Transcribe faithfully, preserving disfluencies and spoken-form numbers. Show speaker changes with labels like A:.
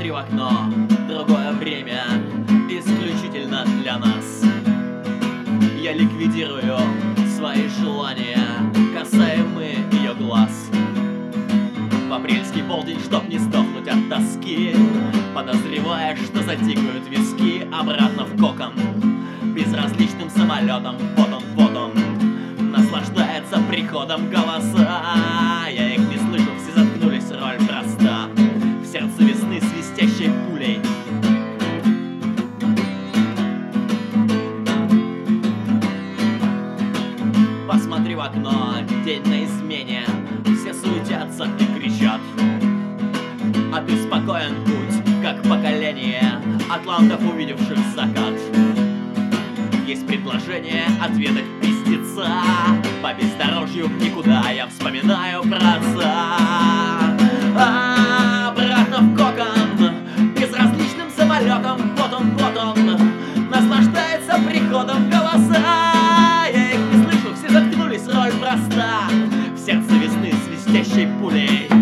A: Посмотри в окно, другое время, исключительно для нас. Я ликвидирую свои желания, касаемые ее глаз. В апрельский полдень, чтоб не сдохнуть от тоски, подозревая, что затикают виски, обратно в кокон. Безразличным самолетом, вот он, вот он, наслаждается приходом голоса. Я их не слышу, все заткнулись, роль проста. В сердце весны свистящей пулей. Посмотри в окно, день на измене, все суетятся и кричат. А ты спокоен, путь, как поколение атлантов, увидевших закат. Есть предложение отведать пиздеца, по бездорожью никуда я вспоминаю про отца. А, обратно в кокон, безразличным самолетом, вот он, вот он, наслаждается приходом голоса. Я их не слышу, все заткнулись, роль проста. В сердце весны свистящей пулей.